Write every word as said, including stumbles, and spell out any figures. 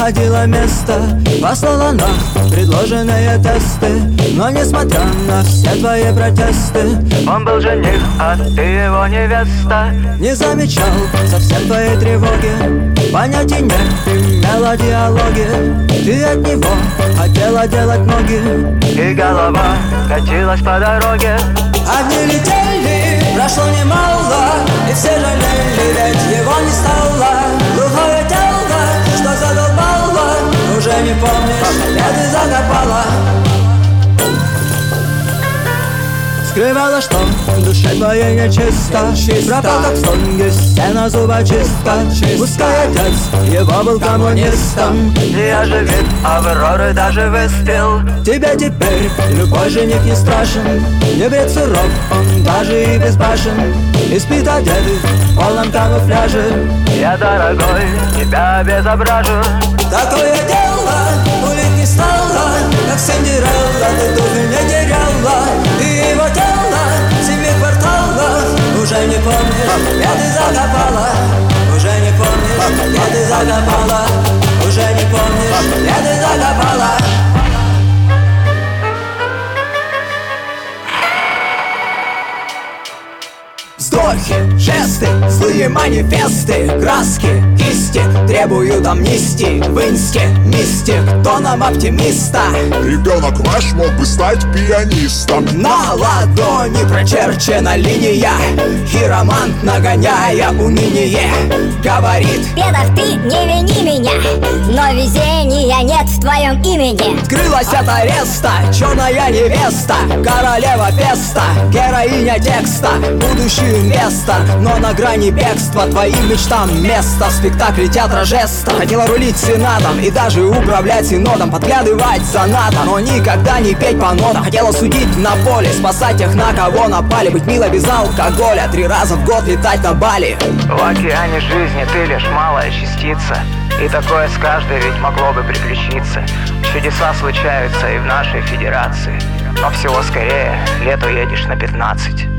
находила место, послала нам предложенные тесты. Но несмотря на все твои протесты, он был жених, а ты его невеста. Не замечал совсем твоей тревоги, понятий не имела диалоги. Ты от него хотела делать ноги, и голова катилась по дороге. Одни летели, прошло немало, и все жалели, ведь его не стало. Глухое тело, что задолбало, уже не помнишь, где ты закопала. Скрывала, что в душе твоей нечисто, пропал как сон, стена зубочистка. Пускай отец его был коммунистом, не оживит Авроры даже выстрел. Тебе теперь любой жених не страшен, не бред суров, он даже и безбашен, и спит одетый в полном камуфляже. Я, дорогой, тебя обезображу. Такое дело, улик не стало, как Синдерелла, ты туфель не теряла. И его тело в семи кварталах, уже не помнишь, где ты закопала. Уже не помнишь, где ты закопала. Уже не помнишь, где ты закопала. Вздохи, жесты, злые манифесты, краски, кисти требуют амнистии. В инсте мистик, тоном оптимиста. Ребенок ваш мог бы стать пианистом. На ладони прочерчена линия, хиромант, нагоняя уныние, говорит: Педов, ты не вини меня, но везения нет в твоем имени. Скрылась от ареста черная невеста, королева песта, героиня текста, будущее место, но на грани бегства. Твоим мечтам место в спектакле театра жеста. Хотела рулить сенатом и даже управлять синодом, подглядывать за НАТО, но никогда не петь по нотам. Хотела судить на поле, спасать тех, на кого напали, быть мило без алкоголя, три раза в год летать на Бали. В океане жизни ты лишь малая частица, и такое с каждой ведь могло бы приключиться. Чудеса случаются и в нашей федерации, но всего скорее лету едешь на пятнадцать.